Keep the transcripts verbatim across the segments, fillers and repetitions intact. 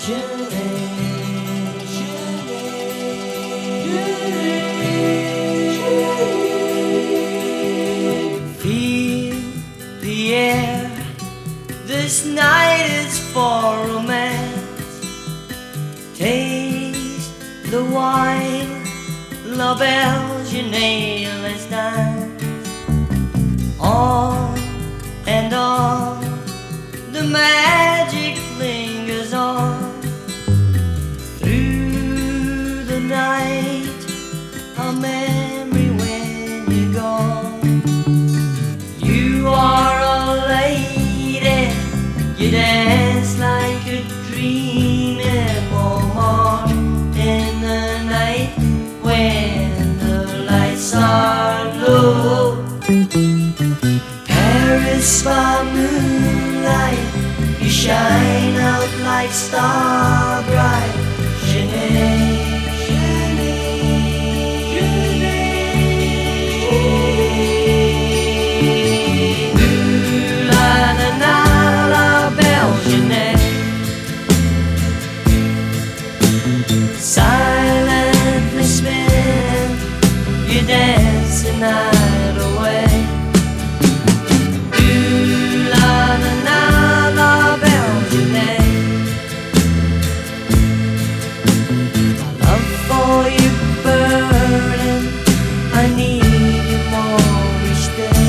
Feel the air, this night is for romance. Taste the wine, La Belgian, let's dance. On and on, the magic lingers on. Through the night, a memory when you're gone. You are a lady, you dance like a dream evermore. In the night when the lights are low, Paris by moonlight, you shine out like star bright. Chanel, silently spinning, you dance the night away. Ooh la la la la Belgian. My love for you burning, I need you more each day.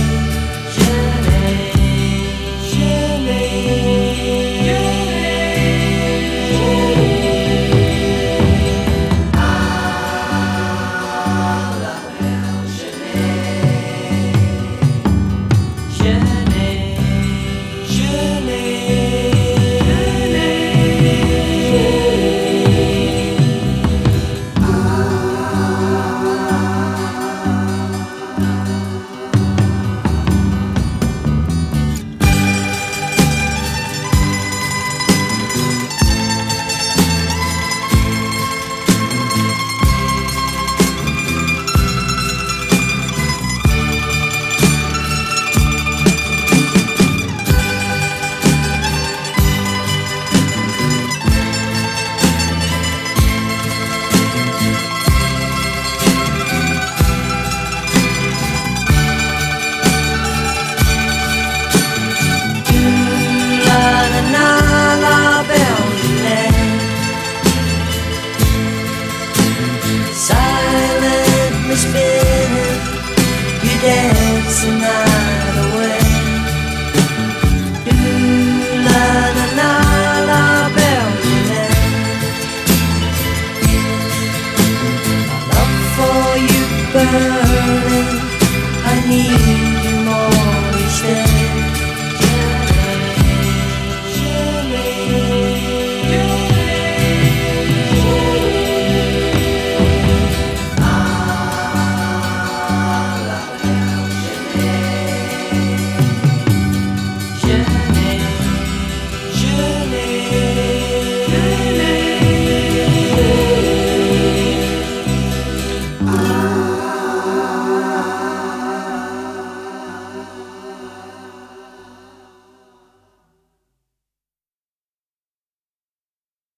Silently spinning, you dance the night.